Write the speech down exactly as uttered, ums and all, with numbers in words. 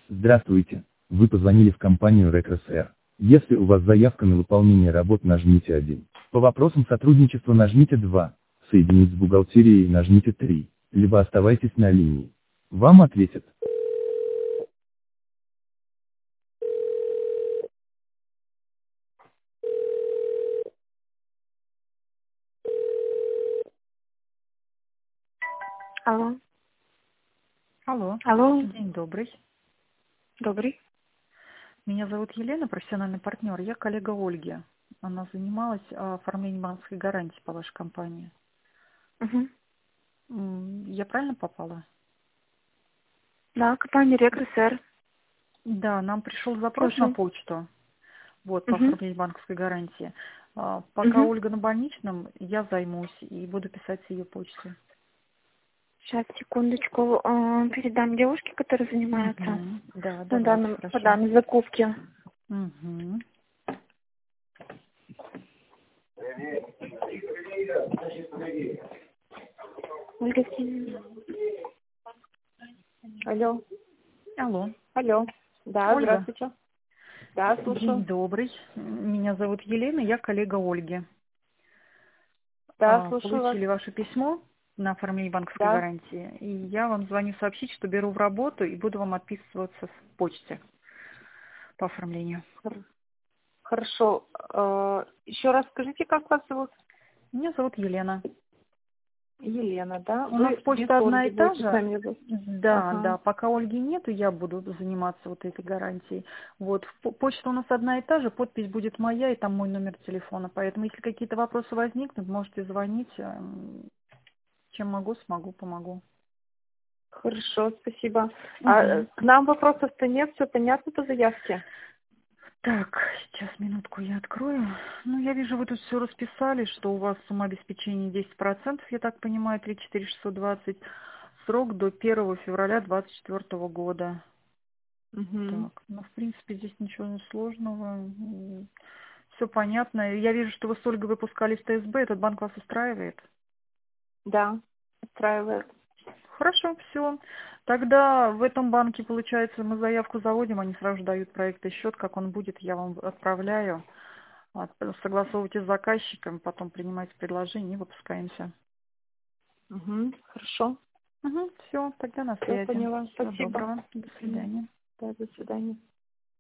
Здравствуйте. Вы позвонили в компанию РекРСР. Если у вас заявка на выполнение работ, нажмите один. По вопросам сотрудничества нажмите два. Соединить с бухгалтерией нажмите три. Либо оставайтесь на линии. Вам ответят. Алло. Алло, Алло. день добрый. Добрый. Меня зовут Елена, профессиональный партнер. Я коллега Ольги. Она занималась а, оформлением банковской гарантии по вашей компании. Угу. М, Я правильно попала? Да, компания РекРСР. Да, нам пришел запрос на Слушаю. почту вот, по Угу. оформлению банковской гарантии. А, Пока Угу. Ольга на больничном, я займусь и буду писать с ее почты. Сейчас, секундочку. а, Передам девушке, которая занимается Мгм. Да, на давайте, данном, по хорошо. данной закупке. Мгм. Ольга Евгеньевна. Алло. Алло, Алло. Да, Ольга. здравствуйте. Да, День слушаю. добрый. Меня зовут Елена, я коллега Ольги. Да, А, слушаю вас. Получили ваше письмо на оформление банковской Да. гарантии, и я вам звоню сообщить, что беру в работу и буду вам отписываться в почте по оформлению. Хор- Хорошо. А, Еще раз скажите, как вас зовут? Меня зовут Елена. Елена, да? У нас Вы почта вместо одна Ольги и та будете с же. нами работать? Да, Ага. да, пока Ольги нету, я буду заниматься вот этой гарантией. Вот, в- почта у нас одна и та же, подпись будет моя, и там мой номер телефона. Поэтому, если какие-то вопросы возникнут, можете звонить. эм, Чем могу, смогу, помогу. Хорошо, спасибо. А э, Мгм. к нам вопросов-то нет, все понятно по заявке? Так, сейчас минутку я открою. Ну, я вижу, вы тут все расписали, что у вас сумма обеспечения десять процентов, я так понимаю, три четыре шестьсот двадцать. Срок до первого февраля двадцать четвёртого года. Угу. Так, ну, в принципе, здесь ничего сложного. Все понятно. Я вижу, что вы с Ольгой выпускались Т С Б. Этот банк вас устраивает? Да, устраивает. Хорошо, все. Тогда в этом банке, получается, мы заявку заводим, они сразу же дают проектный счет, как он будет, я вам отправляю. От- Согласовывайте с заказчиком, потом принимайте предложение и выпускаемся. Угу. Хорошо, Угу, все, тогда на все связи. поняла. Всего Спасибо. доброго. До Мгм. свидания. Да, до свидания.